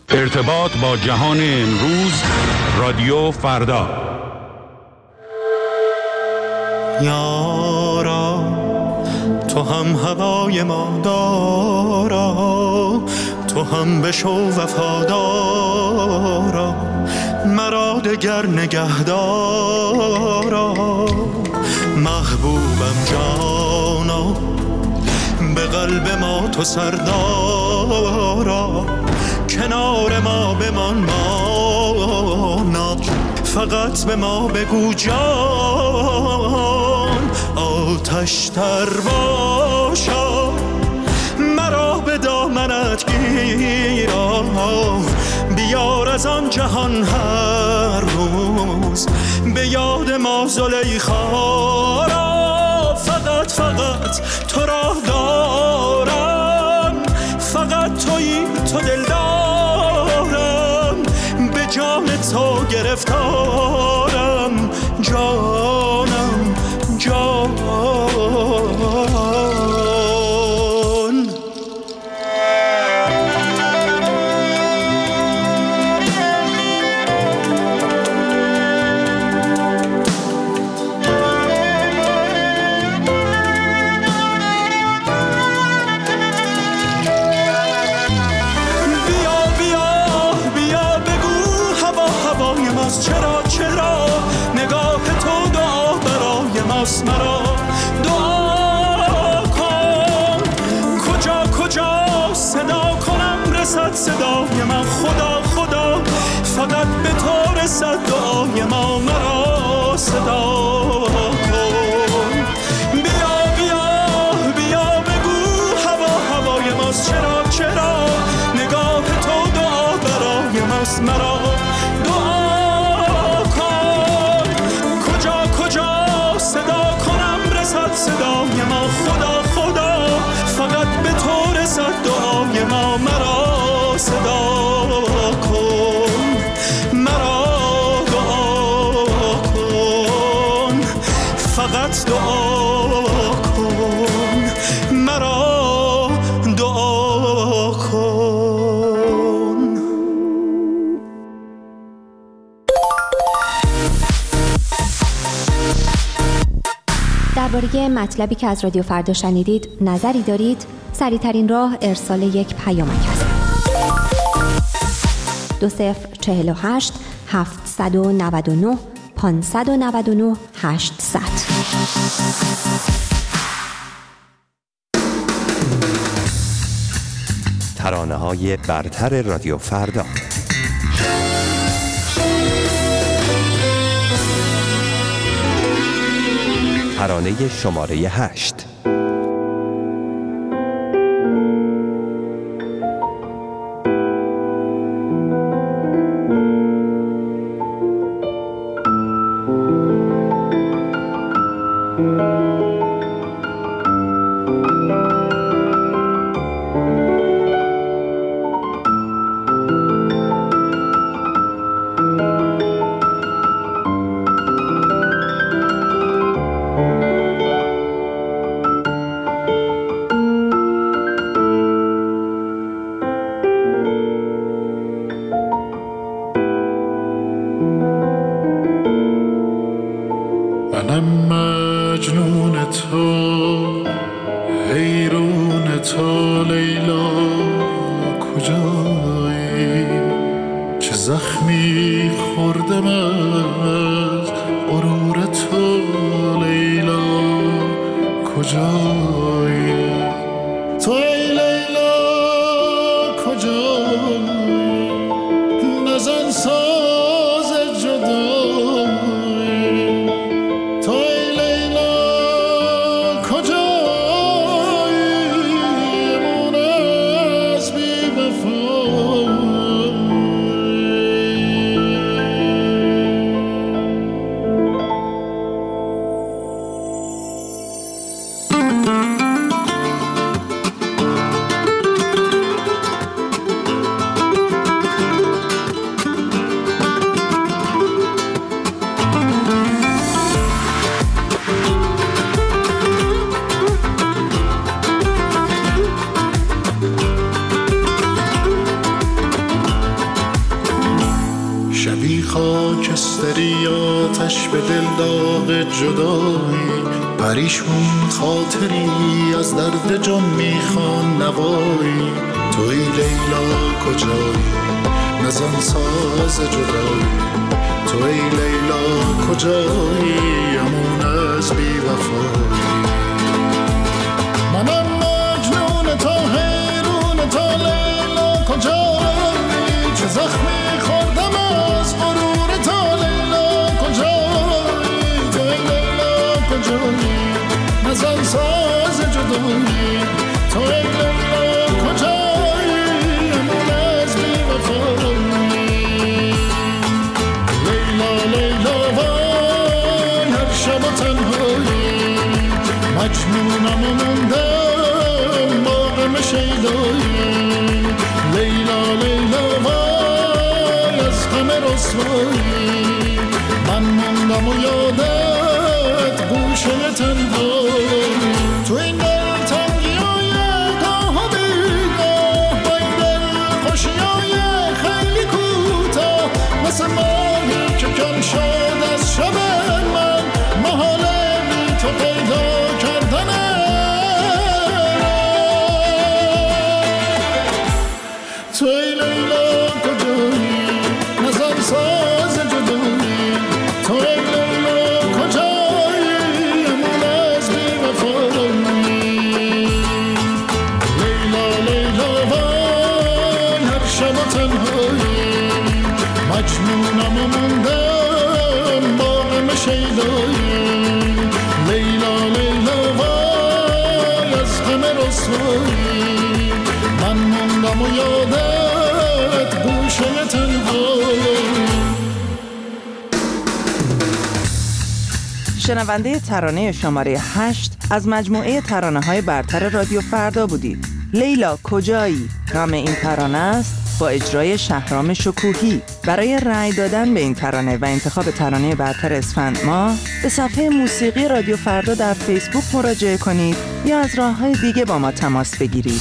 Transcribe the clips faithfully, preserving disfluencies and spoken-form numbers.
ارتباط با جهان امروز، رادیو فردا. یارا تو هم هوای ما دارا، تو هم بشو وفادارا، مرا دگر نگهدارا. محبوبم جانا، به قلب ما تو سردارا، کنار ما بمان مانا، فقط به ما بگو جان. آتش تر باشا، مرا به دامنت گیرا، بیار از آن جهان هر روز به یاد ما زلیخا را. فقط فقط تو را دارم، فقط تویی تو دل دارم، به جان تو گرفتارم، جانم جان. چرا چرا نگاه تو دعا برای ماست، مرا دعا کن. کجا کجا صدا کنم رسد صدای من، خدا خدا فقط به تو رسد دعای ما، مرا صدا کن. بیا بیا بیا بگو هوا هوای ماست، چرا چرا نگاه تو دعا برای ماست، مرا صدای ما، خدا خدا فقط به تو رسد دعای ما، مرا صدا کن، مرا دعا کن، فقط دعا کن، مرا دعا کن. درباره مطلبی که از رادیو فردا شنیدید نظری دارید؟ سریع‌ترین راه ارسال یک پیامک است. دو صفر چهل و هشت هفتصد و نود و نه پانصد و نود و نه هشتصد. ترانه‌های برتر رادیو فردا. ترانه شماره هشت. Mm-hmm. خاکستری آتش به دل داغ جدایی، پریشون خاطری از درد جان میخوان نوایی. توی لیلا کجایی نزن ساز جدایی، توی لیلا کجایی امون از بی وفایی. منم مجنون تا حیرون تا لیلا کجایی، چه زخمی خوردم از غرور تا لیلا کجایی. توی لیلا کجایی نزن ساز جدایی، توی لیلا کجایی امون از بی وفایی. لیلا لیلا وای هر شب و تنهایی، مجنونم و موندم با غم شیدایی. لیلا لیلا وای از غم رسوایی، من موندم و یادت گوشه تنهایی. تو این دل تنگی های گاه و بیگاه، با این دل خوشی های خیلی کوتاه، مثل ماهی که کم شد از شب من، محاله بی تو پیدا کردنه. توی لیلا کجایی نزن ساز جدایی، توی لیلا کجایی امون از بی وفایی. لیلا لیلا وای هر شب و تنهایی، مجنونم و موندم با غم شیدایی. لیلا لیلا وای از غم رسوایی، من موندم و یادت گوشه تنهایی. شنونده ترانه شماره هشت از مجموعه ترانه‌های برتر رادیو فردا بودید. لیلا کجایی نام این ترانه است، با اجرای شهرام شکوهی. برای رأی دادن به این ترانه و انتخاب ترانه برتر اسفند ماه به صفحه موسیقی رادیو فردا در فیسبوک مراجعه کنید یا از راه‌های دیگه با ما تماس بگیرید.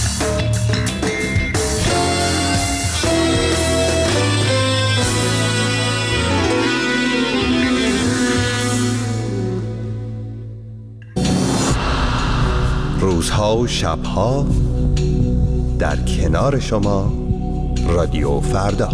روزها و شبها در کنار شما رادیو فردا.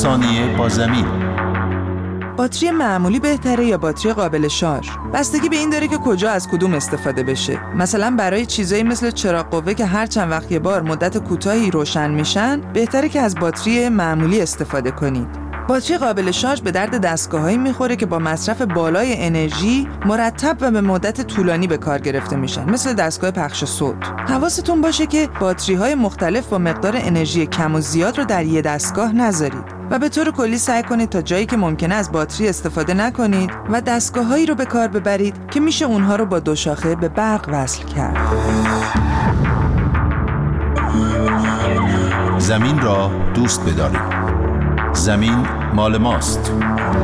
ثانیه با زمین. باتری معمولی بهتره یا باتری قابل شارژ؟ بستگی به این داره که کجا از کدوم استفاده بشه. مثلا برای چیزایی مثل چراغ قوه که هر چند وقت یه بار مدت کوتاهی روشن میشن، بهتره که از باتری معمولی استفاده کنید. باتری قابل شارژ به درد دستگاهایی میخوره که با مصرف بالای انرژی مرتب و به مدت طولانی به کار گرفته میشن، مثل دستگاه پخش صوت. حواستون باشه که باتری‌های مختلف با مقدار انرژی کم و زیاد رو در یه دستگاه نذارید و به طور کلی سعی کنید تا جایی که ممکنه از باتری استفاده نکنید و دستگاه‌هایی رو به کار ببرید که میشه اونها رو با دو شاخه به برق وصل کرد. زمین را دوست بدارید. زمین مال ماست.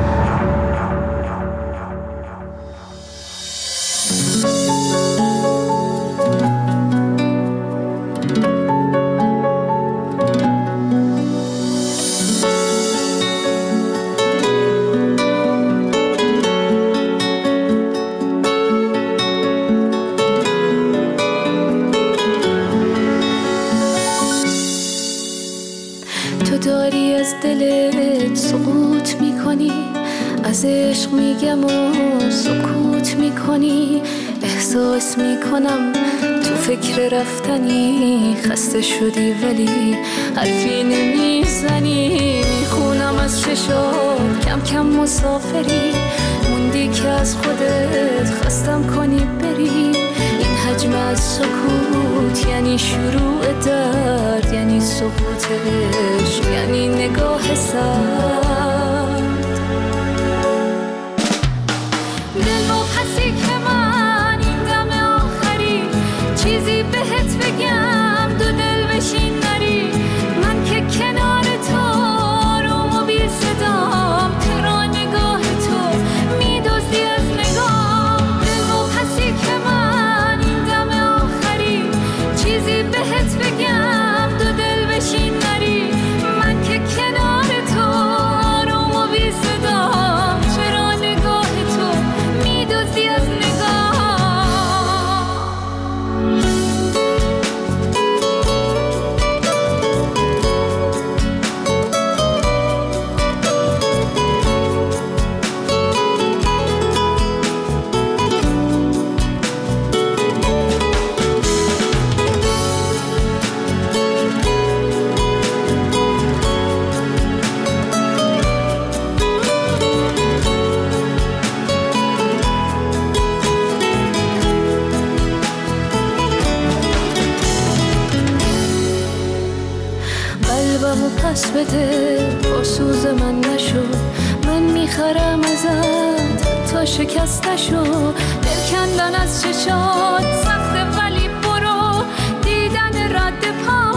داری از دلت سقوط میکنی، از عشق میگم و سکوت میکنی، احساس میکنم تو فکر رفتنی، خسته شدی ولی حرفی نمیزنی، میخونم از چشات کم کم مسافری، موندی که از خودت خستم کنی بری، این حجم از سکوت یعنی شروع درد، یعنی سقوط عشق، یعنی نگاه سرد. دل و پسی که من این دم آخری چیزی بهت بگم، دو دل بشین نری، من که کنار تو آروم و بی صدام، چرا نگاه تو میدزدی از نگام. دل و پسی که من این دم آخری چیزی بهت بگم، دو دل بشین نری، من که کنار تو آروم و بی صدام، چرا نگاه تو میدزدی از نگام. قلبمو پس بده، با سوز من نشو، من میخرم ازت تا شکست نشو، دل کندن از چشات سخته ولی برو، دیدن رد پا